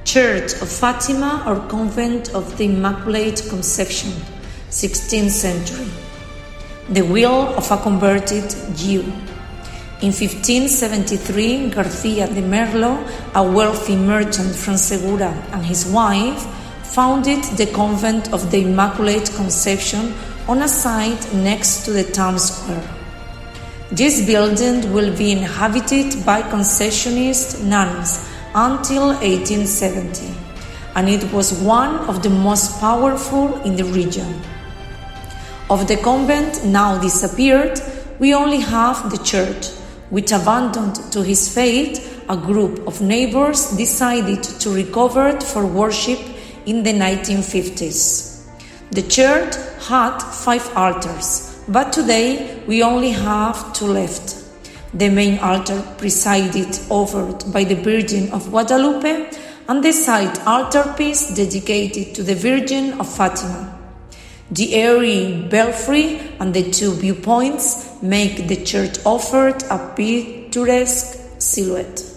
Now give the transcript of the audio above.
Church of Fatima or Convent of the Immaculate Conception, 16th century. The will of a converted Jew. In 1573, Garcia de Merlo, a wealthy merchant from Segura, and his wife founded the Convent of the Immaculate Conception on a site next to the town square. This building will be inhabited by Concessionist nuns until 1870, and it was one of the most powerful in the region. Of the convent now disappeared, we only have the church, which abandoned to his fate, a group of neighbors decided to recover it for worship in the 1950s. The church had 5 altars, but today we only have 2 left. The main altar presided over by the Virgin of Guadalupe, and the side altarpiece dedicated to the Virgin of Fatima. The airy belfry and the 2 viewpoints make the church offered a picturesque silhouette.